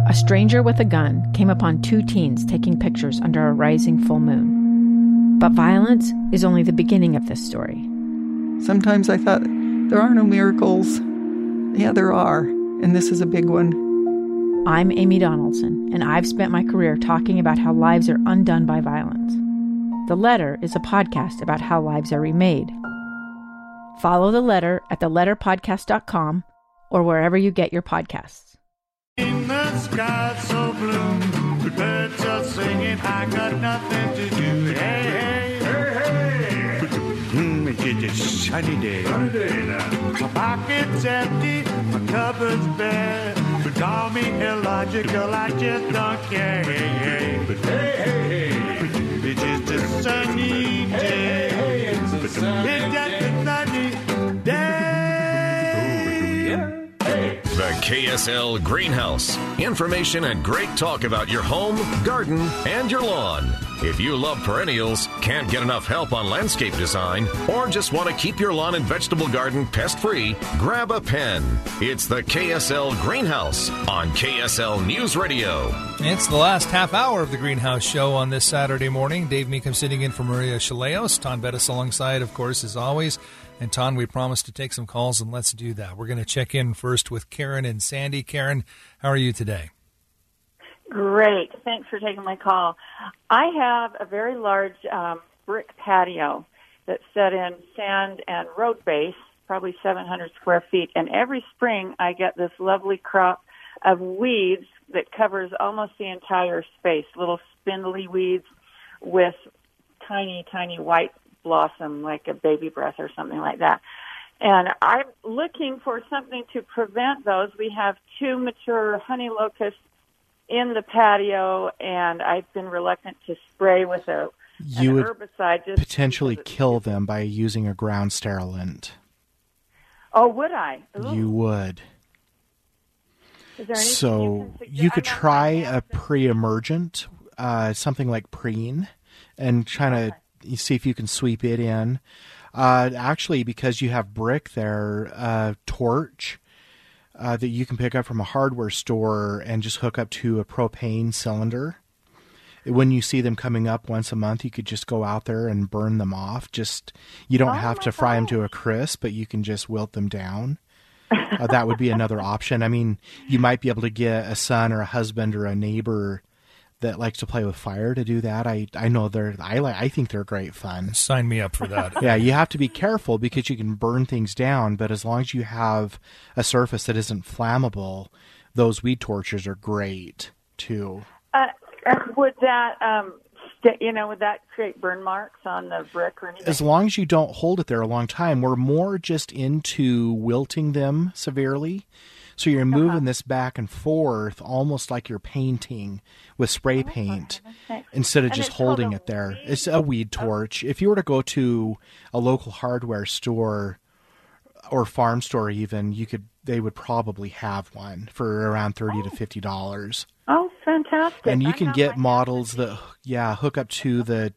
a stranger with a gun came upon two teens taking pictures under a rising full moon. But violence is only the beginning of this story. Sometimes I thought, there are no miracles. Yeah, there are, and this is a big one. I'm Amy Donaldson, and I've spent my career talking about how lives are undone by violence. The Letter is a podcast about how lives are remade. Follow The Letter at theletterpodcast.com or wherever you get your podcasts. In the sky so blue, the birds are singing, I got nothing to do. Hey, hey, hey, hey. It's a sunny day. Sunny day now. My pocket's empty, my cupboard's bare. But call me illogical, I just don't care. Hey, hey, hey, hey, hey. It's just a sunny day. Hey, it's just a sunny day. The KSL Greenhouse. Information and great talk about your home, garden, and your lawn. If you love perennials, can't get enough help on landscape design, or just want to keep your lawn and vegetable garden pest-free, grab a pen. It's the KSL Greenhouse on KSL News Radio. It's the last half hour of the Greenhouse Show on this Saturday morning. Dave Meekum sitting in for Maria Chaleos. Ton Bettis alongside, of course, as always. And Ton, we promised to take some calls, and let's do that. We're going to check in first with Karen and Sandy. Karen, how are you today? Great. Thanks for taking my call. I have a very large brick patio that's set in sand and road base, probably 700 square feet. And every spring I get this lovely crop of weeds that covers almost the entire space, little spindly weeds with tiny, tiny white blossom like a baby breath or something like that. And I'm looking for something to prevent those. We have two mature honey locusts in the patio, and I've been reluctant to spray with an herbicide. You would potentially kill them by using a ground sterilant. Oh, would I? Ooh. You would. Is there so you could try a pre-emergent, something like Preen, and try to see if you can sweep it in. Actually, because you have brick there, torch that you can pick up from a hardware store and just hook up to a propane cylinder. When you see them coming up once a month, you could just go out there and burn them off. You don't have to fry them to a crisp, but you can just wilt them down. That would be another option. I mean, you might be able to get a son or a husband or a neighbor that likes to play with fire to do that. I know I think they're great fun. Sign me up for that. Yeah, you have to be careful because you can burn things down, but as long as you have a surface that isn't flammable, those weed torches are great too. Would that would that create burn marks on the brick or anything? As long as you don't hold it there a long time. We're more just into wilting them severely. So you're moving this back and forth almost like you're painting with spray paint instead of just holding it there. It's a weed torch. If you were to go to a local hardware store or farm store even, they would probably have one for around $30 to $50. Oh, fantastic. And you can get models that hook up to the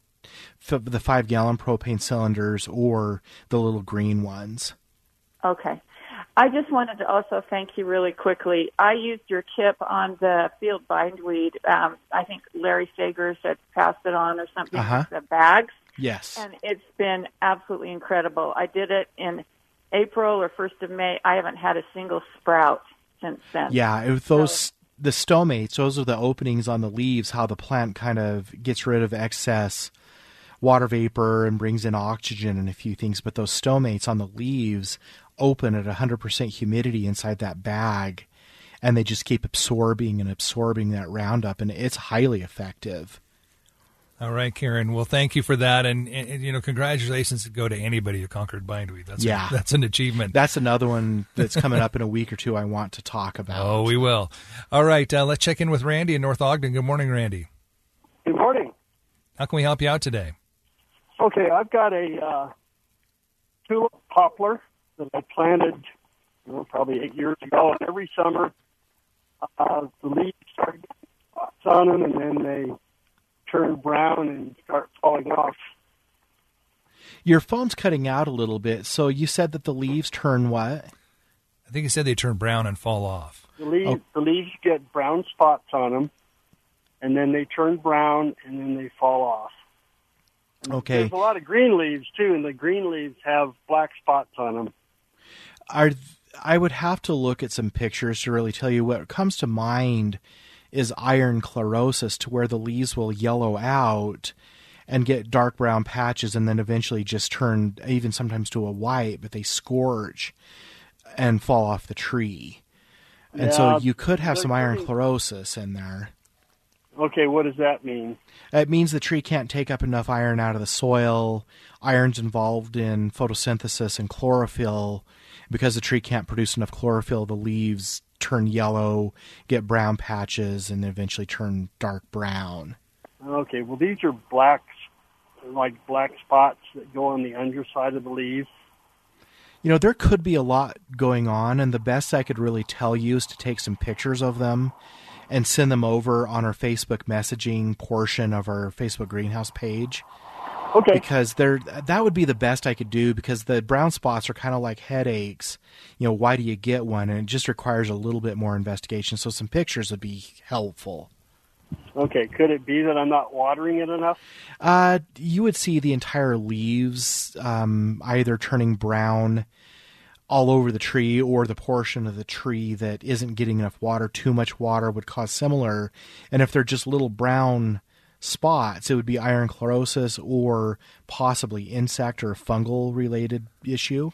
5-gallon propane cylinders or the little green ones. Okay. I just wanted to also thank you really quickly. I used your tip on the field bindweed. I think Larry Sagers had passed it on or something with the bags. Yes. And it's been absolutely incredible. I did it in April or 1st of May. I haven't had a single sprout since then. Yeah, the stomates, those are the openings on the leaves, how the plant kind of gets rid of excess water vapor and brings in oxygen and a few things. But those stomates on the leaves open at 100% humidity inside that bag, and they just keep absorbing that Roundup, and it's highly effective. All right, Karen. Well, thank you for that, and congratulations go to anybody who conquered bindweed. That's an achievement. That's another one that's coming up in a week or two I want to talk about. Oh, we will. All right, let's check in with Randy in North Ogden. Good morning, Randy. Good morning. How can we help you out today? Okay, I've got a tulip poplar that I planted probably 8 years ago, and every summer the leaves start getting spots on them, and then they turn brown and start falling off. Your phone's cutting out a little bit, so you said that the leaves turn what? I think you said they turn brown and fall off. The leaves get brown spots on them, and then they turn brown, and then they fall off. And Okay. There's a lot of green leaves, too, and the green leaves have black spots on them. I would have to look at some pictures to really tell you. What comes to mind is iron chlorosis, to where the leaves will yellow out and get dark brown patches, and then eventually just turn even sometimes to a white, but they scorch and fall off the tree. And so you could have some iron chlorosis in there. Okay, what does that mean? It means the tree can't take up enough iron out of the soil. Iron's involved in photosynthesis and chlorophyll. Because the tree can't produce enough chlorophyll, the leaves turn yellow, get brown patches, and eventually turn dark brown. Okay, well, these are black spots that go on the underside of the leaves. You know, there could be a lot going on, and the best I could really tell you is to take some pictures of them and send them over on our Facebook messaging portion of our Facebook greenhouse page. Okay. Because that would be the best I could do, because the brown spots are kind of like headaches. You know, why do you get one? And it just requires a little bit more investigation. So some pictures would be helpful. Okay. Could it be that I'm not watering it enough? You would see the entire leaves either turning brown all over the tree, or the portion of the tree that isn't getting enough water. Too much water would cause similar. And if they're just little brown spots, it would be iron chlorosis or possibly insect or fungal related issue.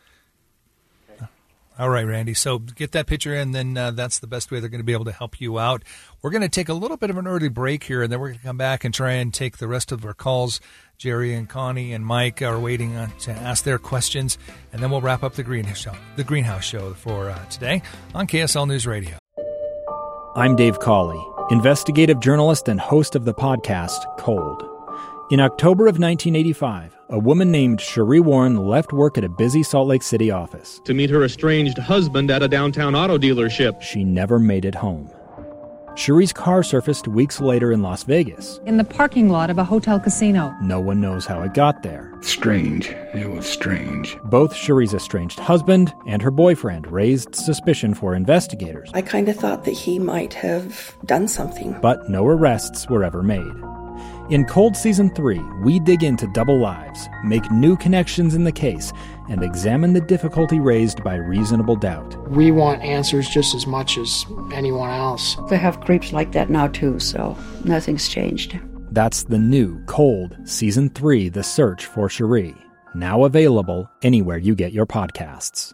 All right, Randy. So get that picture in, then that's the best way they're going to be able to help you out. We're going to take a little bit of an early break here, and then we're going to come back and try and take the rest of our calls. Jerry and Connie and Mike are waiting to ask their questions, and then we'll wrap up the Greenhouse Show for today on KSL News Radio. I'm Dave Cawley, investigative journalist and host of the podcast Cold. In October of 1985, a woman named Cherie Warren left work at a busy Salt Lake City office to meet her estranged husband at a downtown auto dealership. She never made it home. Cherie's car surfaced weeks later in Las Vegas. In the parking lot of a hotel casino. No one knows how it got there. Strange. It was strange. Both Cherie's estranged husband and her boyfriend raised suspicion for investigators. I kind of thought that he might have done something. But no arrests were ever made. In Cold Season 3, we dig into double lives, make new connections in the case, and examine the difficulty raised by reasonable doubt. We want answers just as much as anyone else. They have creeps like that now too, so nothing's changed. That's the new Cold Season 3, The Search for Cherie, now available anywhere you get your podcasts.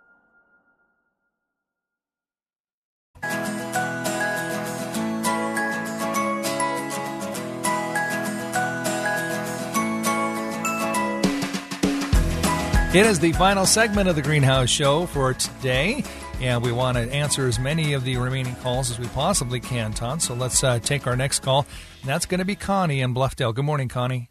It is the final segment of the Greenhouse Show for today, and we want to answer as many of the remaining calls as we possibly can, Ton. So let's take our next call, and that's going to be Connie in Bluffdale. Good morning, Connie.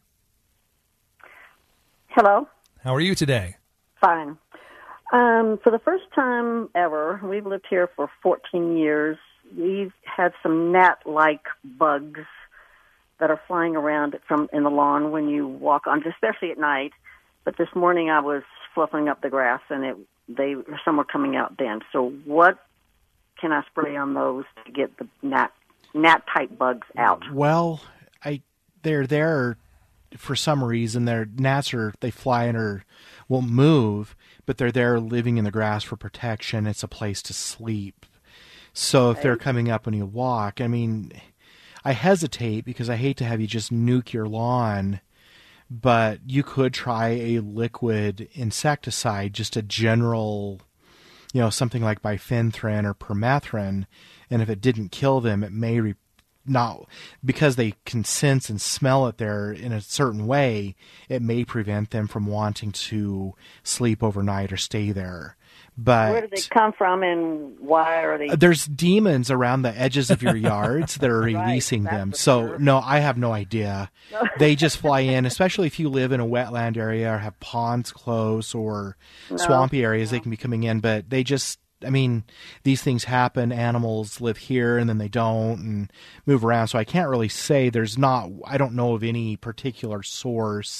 Hello. How are you today? Fine. For the first time ever, we've lived here for 14 years. We've had some gnat-like bugs that are flying around in the lawn when you walk on, especially at night. But this morning I was fluffing up the grass, and some were coming out then. So what can I spray on those to get the gnat-type bugs out? Well, they're there for some reason. Gnats they fly in or won't move, but they're there living in the grass for protection. It's a place to sleep. So if they're coming up when you walk, I mean, I hesitate because I hate to have you just nuke your lawn. But you could try a liquid insecticide, just a general, something like bifenthrin or permethrin. And if it didn't kill them, it may not, because they can sense and smell it there in a certain way, it may prevent them from wanting to sleep overnight or stay there. But where do they come from, and why are they? There's demons around the edges of your yards that are releasing them. So, no, I have no idea. They just fly in, especially if you live in a wetland area or have ponds close or swampy areas, they can be coming in. But they just, these things happen. Animals live here and then they don't and move around. So I can't really say I don't know of any particular source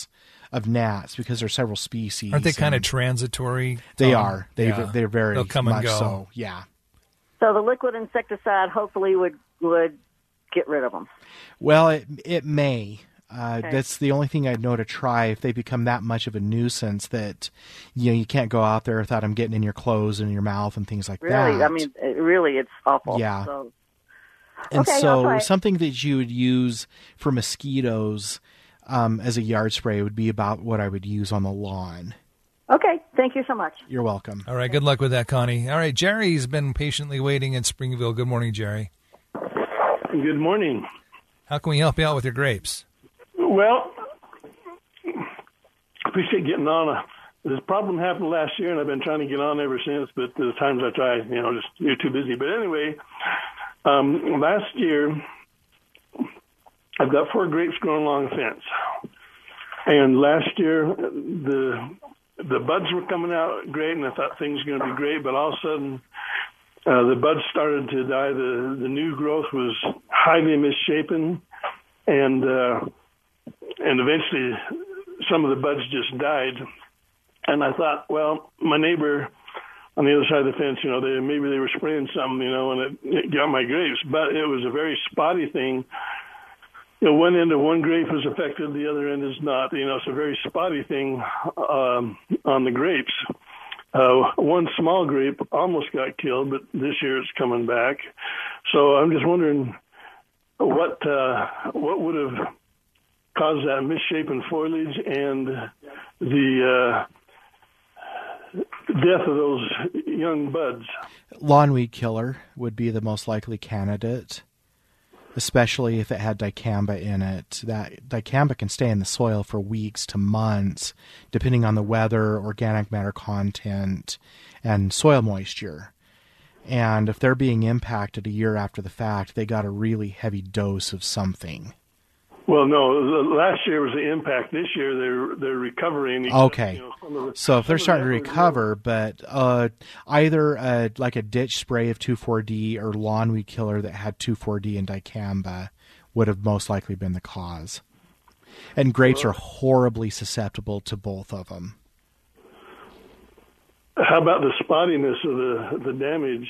of gnats because there's several species. Aren't they kind of transitory? They are. They're very They'll come much and go. so. Yeah. So the liquid insecticide hopefully would get rid of them. Well, it may. Okay. That's the only thing I'd know to try if they become that much of a nuisance that you can't go out there without them getting in your clothes and your mouth and things like that. Really, I mean, it's awful. Yeah. So, and okay, so something that you would use for mosquitoes as a yard spray would be about what I would use on the lawn. Okay, thank you so much. You're welcome. All right, good luck with that, Connie. All right, Jerry's been patiently waiting in Springville. Good morning, Jerry. Good morning. How can we help you out with your grapes? Well, appreciate getting on. This problem happened last year, and I've been trying to get on ever since, but the times I try, just you're too busy. But anyway, last year, I've got 4 grapes growing along the fence. And last year, the buds were coming out great, and I thought things were going to be great, but all of a sudden, the buds started to die. The new growth was highly misshapen, and eventually some of the buds just died. And I thought, well, my neighbor on the other side of the fence, maybe they were spraying something, and it got my grapes. But it was a very spotty thing. One end of one grape is affected, the other end is not. It's a very spotty thing on the grapes. One small grape almost got killed, but this year it's coming back. So I'm just wondering what would have caused that misshapen foliage and the death of those young buds. Lawn weed killer would be the most likely candidate, especially if it had dicamba in it. That dicamba can stay in the soil for weeks to months, depending on the weather, organic matter content, and soil moisture. And if they're being impacted a year after the fact, they got a really heavy dose of something. Well, no, last year was the impact. This year they're recovering. Okay. So if they're starting to recover, but either like a ditch spray of 2,4-D or lawn weed killer that had 2,4-D and dicamba would have most likely been the cause. And grapes are horribly susceptible to both of them. How about the spottiness of the damage?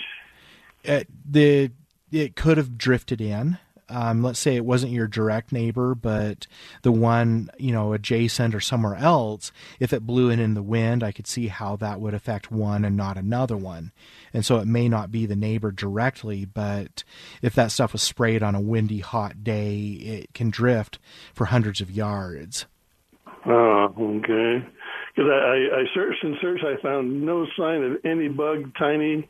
It could have drifted in. Let's say it wasn't your direct neighbor, but the one, adjacent or somewhere else. If it blew in the wind, I could see how that would affect one and not another one. And so it may not be the neighbor directly, but if that stuff was sprayed on a windy, hot day, it can drift for hundreds of yards. Oh, okay. Because I searched and searched, I found no sign of any bug, tiny.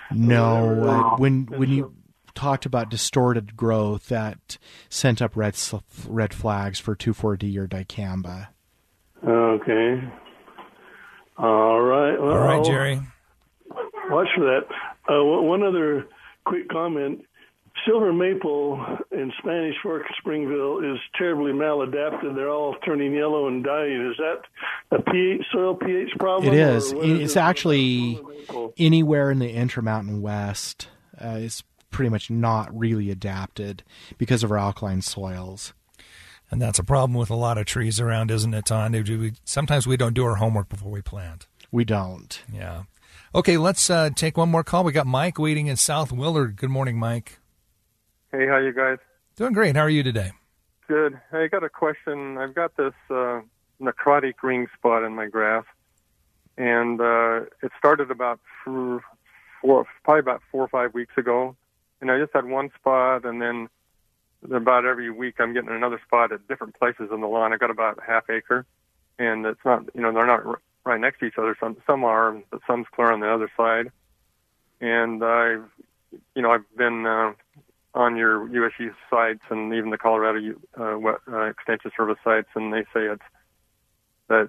No, when you talked about distorted growth, that sent up red flags for 2,4-D or dicamba. Okay. All right. Well, all right, Jerry. Watch for that. One other quick comment. Silver maple in Spanish Fork, Springville, is terribly maladapted. They're all turning yellow and dying. Is that a soil pH problem? It is. It's actually anywhere in the Intermountain West. It's pretty much not really adapted because of our alkaline soils. And that's a problem with a lot of trees around, isn't it, Ton? Sometimes we don't do our homework before we plant. We don't. Yeah. Okay, let's take one more call. We got Mike waiting in South Willard. Good morning, Mike. Hey, how you guys? Doing great. How are you today? Good. Hey, I got a question. I've got this necrotic ring spot in my grass, and it started about probably about 4 or 5 weeks ago. And I just had one spot, and then about every week I'm getting another spot at different places in the lawn. I got about a half acre, and it's not, they're not right next to each other. Some are, but some's clear on the other side. And I've been on your USU sites and even the Colorado Extension Service sites, and they say it's a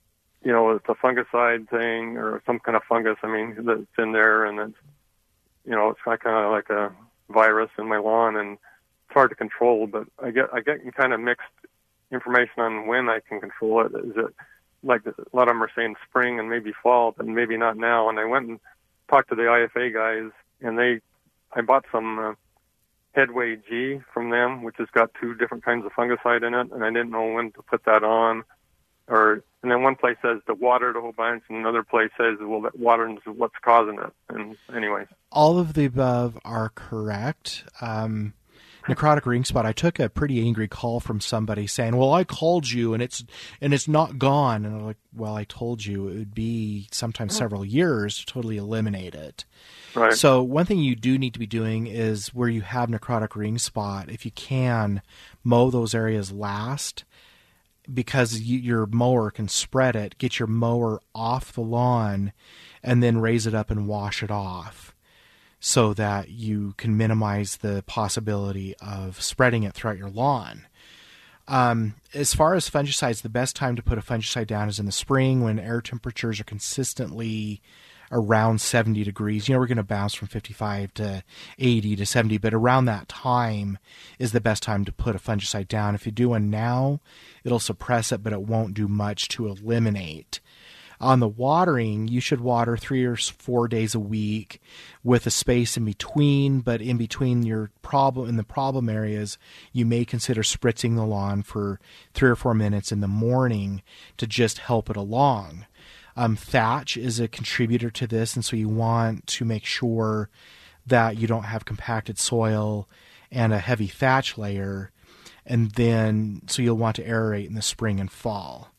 fungicide thing or some kind of fungus. That's in there, and it's it's kind of like a virus in my lawn, and it's hard to control. But I get kind of mixed information on when I can control it. Is it like a lot of them are saying spring and maybe fall, but maybe not now? And I went and talked to the IFA guys, and I bought some Headway G from them, which has got 2 different kinds of fungicide in it, and I didn't know when to put that on. And then one place says to water it a whole bunch, and another place says, well, that water is what's causing it. And anyway. All of the above are correct. Necrotic ring spot, I took a pretty angry call from somebody saying, well, I called you and it's not gone. And I'm like, well, I told you it would be sometimes several years to totally eliminate it. Right. So one thing you do need to be doing is where you have necrotic ring spot, if you can, mow those areas last, because your mower can spread it, get your mower off the lawn, and then raise it up and wash it off so that you can minimize the possibility of spreading it throughout your lawn. As far as fungicides, the best time to put a fungicide down is in the spring when air temperatures are consistently around 70 degrees. We're going to bounce from 55 to 80 to 70, but around that time is the best time to put a fungicide down. If you do one now, it'll suppress it, but it won't do much to eliminate. On the watering, you should water 3 or 4 days a week with a space in between, but in between in the problem areas, you may consider spritzing the lawn for 3 or 4 minutes in the morning to just help it along. Thatch is a contributor to this, and so you want to make sure that you don't have compacted soil and a heavy thatch layer, and then so you'll want to aerate in the spring and fall.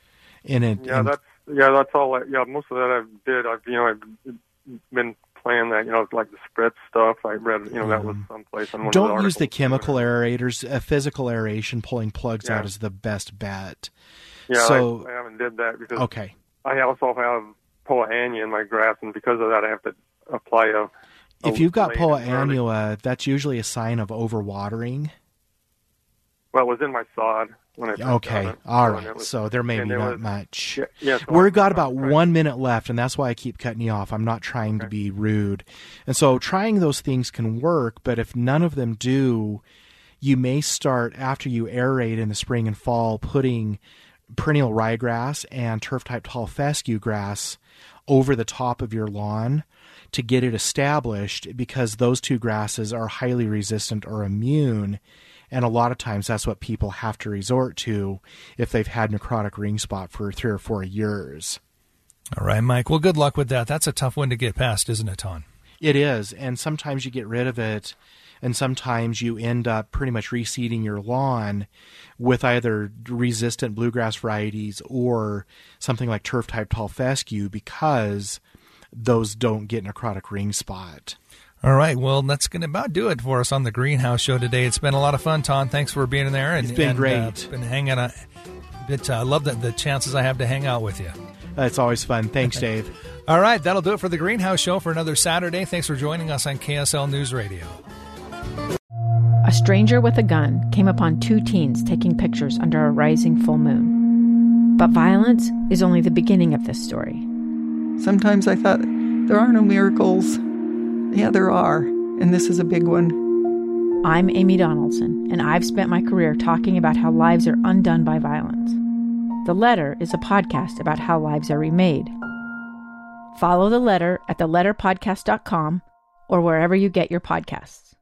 That's all. Most of that I've been playing that. Like the spritz stuff. I read, that was someplace. On one don't of the use the chemical aerators. Physical aeration, pulling plugs out, is the best bet. Yeah, so I haven't did that because okay. I also have Poa annua in my grass, and because of that, I have to apply If you've got Poa annua, that's usually a sign of overwatering. Well, it was in my sod when I first got it. All right. So there may be not much. Yes, We've got about 1 minute left, and that's why I keep cutting you off. I'm not trying to be rude. And so trying those things can work, but if none of them do, you may start, after you aerate in the spring and fall, putting perennial ryegrass and turf-type tall fescue grass over the top of your lawn to get it established, because those two grasses are highly resistant or immune. And a lot of times that's what people have to resort to if they've had necrotic ring spot for 3 or 4 years. All right, Mike. Well, good luck with that. That's a tough one to get past, isn't it, Ton? It is. And sometimes you get rid of it, and sometimes you end up pretty much reseeding your lawn with either resistant bluegrass varieties or something like turf-type tall fescue, because those don't get necrotic ring spot. All right, well, that's going to about do it for us on the Greenhouse Show today. It's been a lot of fun, Ton. Thanks for being in there. It's been great. Been hanging a bit. I love the chances I have to hang out with you. It's always fun. Thanks, Dave. All right, that'll do it for the Greenhouse Show for another Saturday. Thanks for joining us on KSL News Radio. A stranger with a gun came upon 2 teens taking pictures under a rising full moon. But violence is only the beginning of this story. Sometimes I thought, there are no miracles. Yeah, there are, and this is a big one. I'm Amy Donaldson, and I've spent my career talking about how lives are undone by violence. The Letter is a podcast about how lives are remade. Follow The Letter at theletterpodcast.com or wherever you get your podcasts.